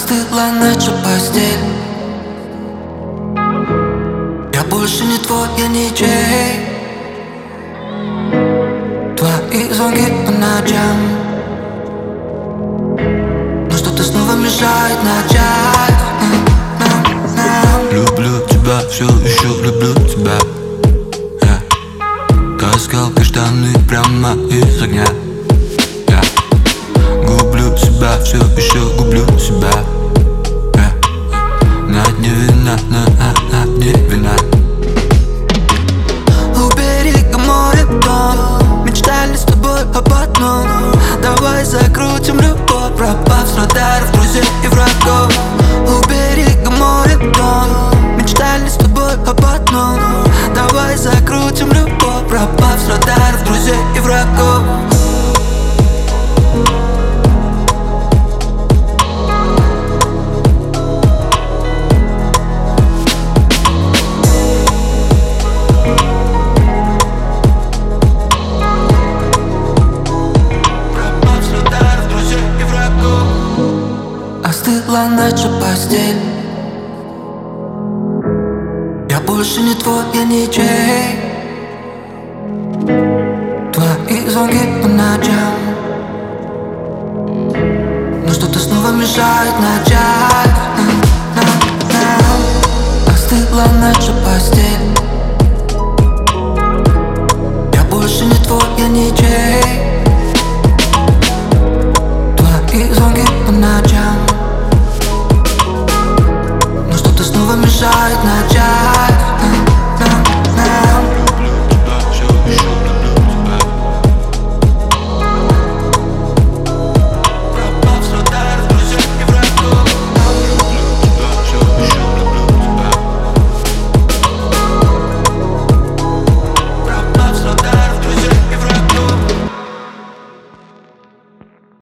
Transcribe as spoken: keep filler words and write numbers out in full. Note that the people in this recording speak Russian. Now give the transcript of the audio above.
Остыла наша постель. Я больше не твой, я ничей. Твои звонки по ночам, но что-то снова мешает начать. Люблю тебя, все еще люблю тебя. yeah. Таскал каштаны прямо из огня. yeah. Гублю себя, все еще гублю себя. yeah. На дне вина, на, на, на дне вина. У берега моря дом, мечтали с тобой об одном. Давай закрутим любовь, пропав с радаров друзей и врагов. У берега моря дом, мечтали с тобой об одном. Давай закрутим любовь, пропав с радаров друзей и врагов. Остыла наша постель. Я больше не твой, я ничей. Твои звонки по ночам, но что-то снова мешает начать. Остыла наша постель. Я больше не твой, я ничей.